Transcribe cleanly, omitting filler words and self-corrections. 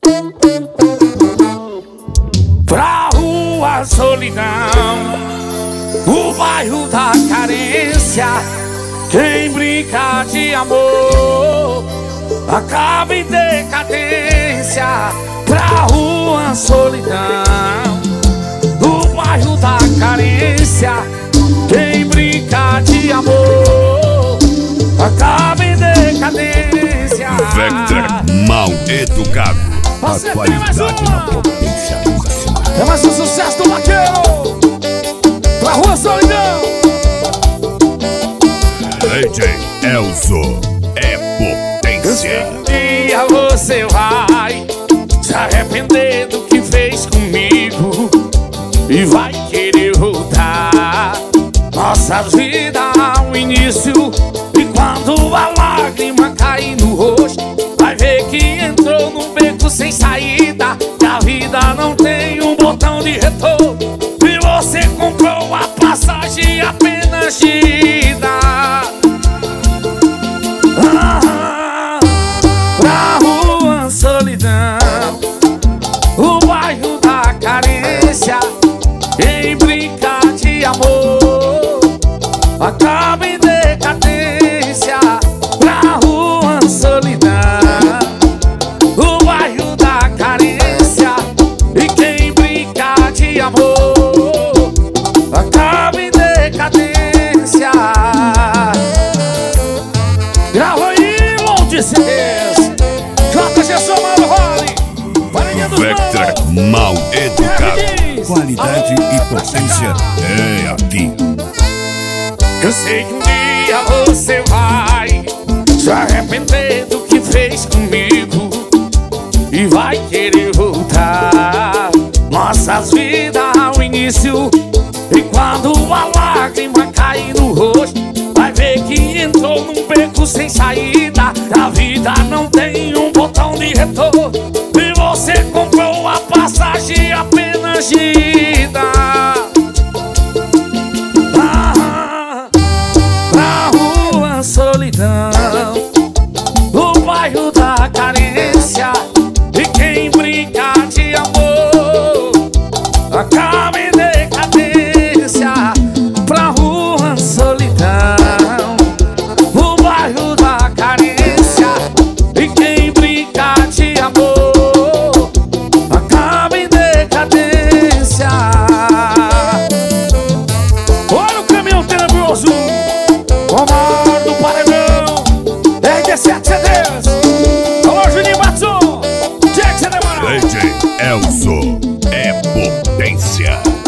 Pra rua solidão, o bairro da carência. Quem brinca de amor acaba em decadência. Pra rua solidão, o bairro da carência. Quem brinca de amor acaba em decadência. Vectra mal educado. Você A tem mais qualidade uma? na potência. É mais um sucesso do vaqueiro. Pra rua solidão. AJ Elzo é potência. Um dia você vai se arrepender do que fez comigo e vai querer voltar nossas vidas ao início. E quando a lágrima cair no rosto, vai ver que entrou num beco sem saída, que a vida não tem um botão de retorno, e você comprou a passagem apenas de ida. Pra rua solidão, o bairro da carência. Quem brinca de amor acaba em decadência. Pra rua solidão, o bairro da carência. E quem brinca de amor acaba em decadência. Grava aí, Lourdes, JG Somando Role, Varinha dos Vectra Manos. mal educado. Qualidade Alô, e potência é aqui. Eu sei que um dia você vai se arrepender do que fez comigo e vai querer voltar nossas vidas ao início. E quando a lágrima cair no rosto, vai ver que entrou num beco sem saída. A vida não tem um botão de retorno, e você comprou a passagem apenas de ida. Pra rua solidão, o bairro da carência. E quem brinca de amor acaba em decadência. Pra rua solidão, o bairro da carência. E quem brinca de amor acaba em decadência. Olha o caminhão tenebroso, o maior do paredão, RD7 CDs. Alô, Juninho Batson, Jack, você demora. AJ Elzo é potência.